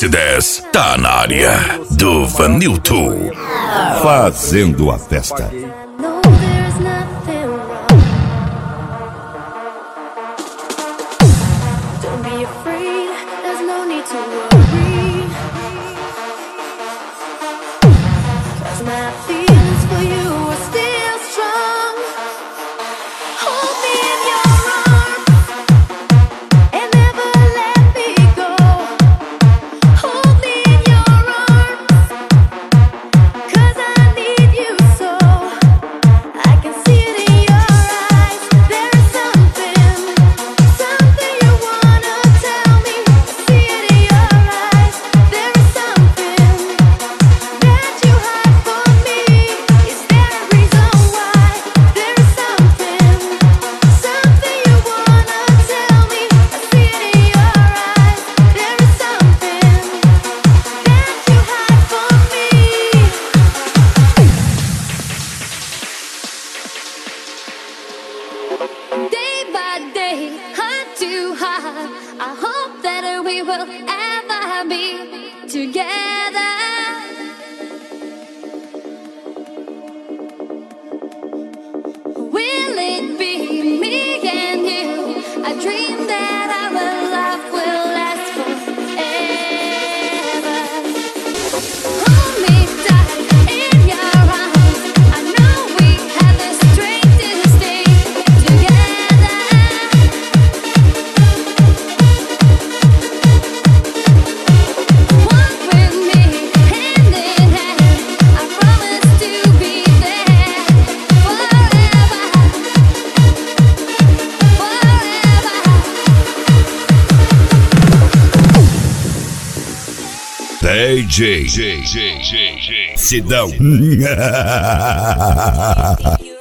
S10 tá na área do Vanilton. Fazendo a festa. Day by day, heart to heart, I hope that we will ever be together. Will it be me and you? I dream that our love will last forever. Hold me tight in your arms. I know we have the strength to stay together. Walk with me hand in hand. I promise to be there forever, forever. DJ Sidão.